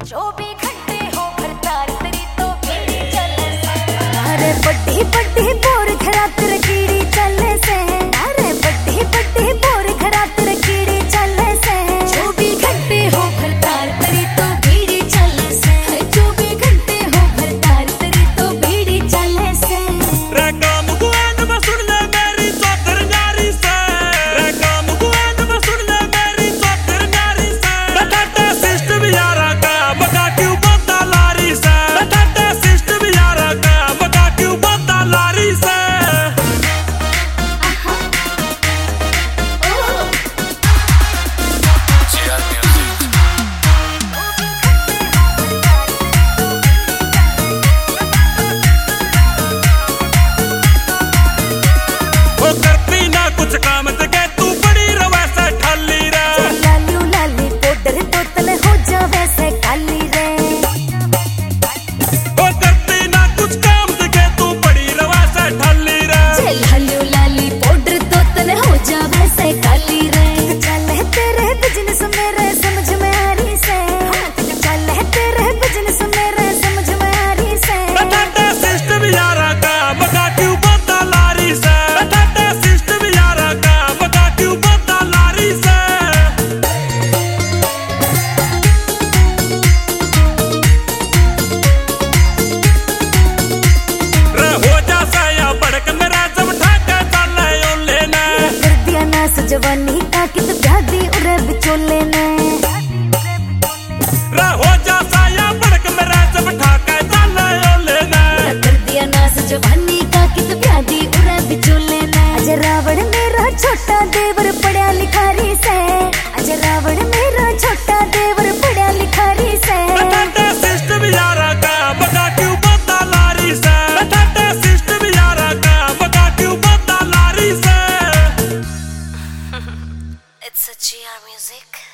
24 घंटे हो भरतार तेरी तो बीड़ी चले से। अरे बड्डी बड्डी बोर खरातर कीड़ी चले से। अरे बड्डी बड्डी बोर खरातर कीड़ी चले से। 24 घंटे हो भरतार तेरी तो बीड़ी चले से। 24 घंटे हो भरतार तेरी तो बीड़ी चले से। रे काम गुआन में सुन ले मेरी चौधर नारी से। रे काम गुआन में सुन ले मेरी चौधर नारी से। बताते सिस्टम यारा का बता क्यों बंदा लारी से। बताते सिस्टम यारा का बता क्यों बंदा लारी से। वो करती ना कुछ काम ते तू बड़ी रवा से ठाली रे। लाली लाली पाउडर बोतल हो जावे से काली रे। वो करती ना कुछ काम ते तू बड़ी रवा से ठाली रे। लाली लाली पाउडर बोतल हो जावे से काली रे। चल तेरे बिजनेस मेरे समझ में आ रही से। चल तेरे बिजनेस मेरे समझ में आ रही से। बताते सिस्टम यारा का बता क्यों बंदा लारी से। बताते सिस्टम यारा का बता क्यों बंदा लारी से। रे हो जा साया बड़क मेरा जब ठाका चले ओ लेना। कर दिया नास जवानी का कित ब्यादी उरे बिचोले ने। रे हो जा साया बड़क मेरा जब ठाका चले ओ लेना। कर दिया नास जवानी का कित ब्यादी उरे बिचोले ने। अज रावण मेरा छोटा देवर पढ़या लिखारी से। अज रावण मेरा छोटा देवर पढ़या लिखारी से। बताते सिस्टम यारा का बता क्यों बंदा लारी से। बताते सिस्टम यारा का बता क्यों बंदा लारी से। It's a GR music.